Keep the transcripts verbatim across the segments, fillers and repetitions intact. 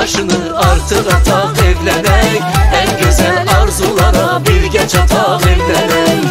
daşını artık atak evlenek. En güzel arzulara birgə çatak evlenek.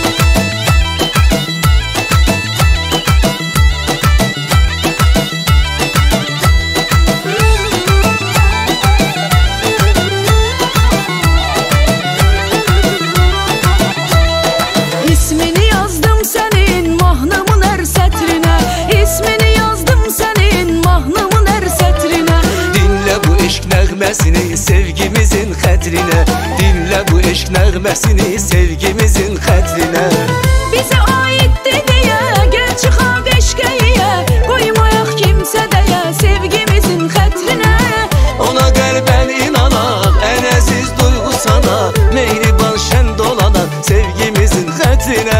İsmini yazdım senin mahnımın her sətrine, İsmini yazdım senin mahnımın her sətrine. Dinle bu eşk nəğməsini sevgimizin xətrine, dinle bu eşk nəğməsini sevgimizin xətrine. Bize aittir diye gel çıxaq eşqəyə, qoymayaq kimsə dəyə sevgimizin xətrine. Ona qəlbən inanaq, ən əziz duyğu sana, mehriban şən dolanaq sevgimizin xətrine.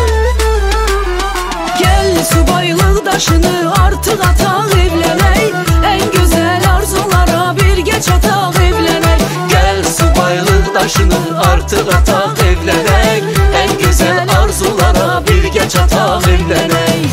Gel subaylıq daşını artıq ataq evlənək, en güzel arzulara birgə çataq evlənək. Gel subaylıq daşını artıq ataq evlənək, en güzel arzulara birgə çataq evlənək.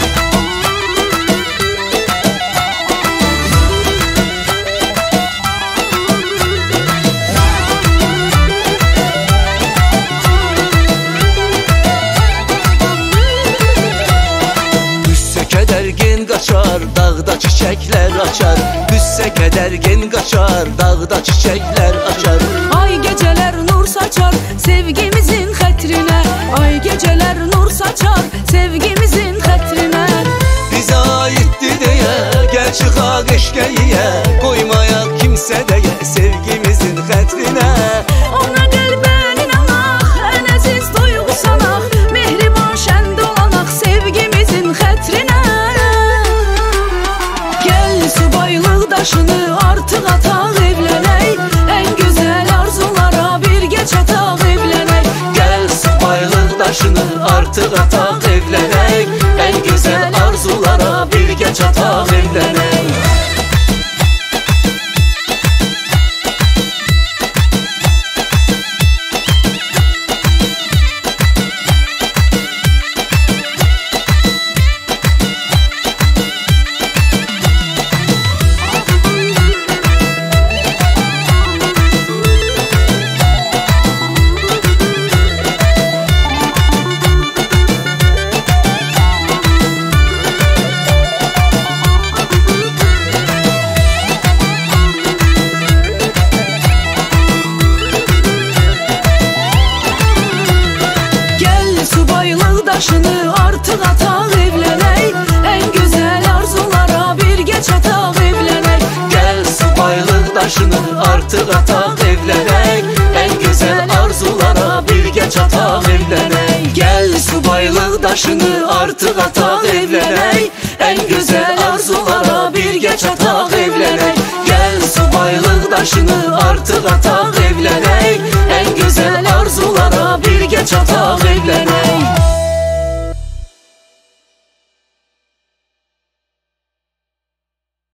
Kədərgin qaçar, dağda çiçəklər açar. Qüssə kədərgin qaçar, dağda çiçəklər açar. Ay geceler nur saçar sevgimizin xətrine, ay geceler nur saçar sevgimizin xətrine. Bizə aitdir deyə, gəl çıxaq eşqəyə, qoymayaq kimsə deyə sevgimizin xətrinə. Ona qəlbən inanaq, ən əziz duyğu sanaq, mehriban şən dolanaq sevgimizin xətrinə. Gel subaylıq daşını artıq ataq evlənək, en güzel arzulara birgə çataq evlənək. Gəl subaylıq daşını artıq ataq evlənək, en güzel arzulara birgə çataq evlənək. Daşını artıq ataq evlənək, en güzel arzulara birgə çataq evlənək. Gəl subaylıq daşını artıq ataq evlənək, en güzel arzulara birgə çataq evlənək. Gəl subaylıq daşını artıq ataq evlənək, en güzel arzulara birgə çataq evlənək. Gəl subaylıq daşını artıq ataq evlənək,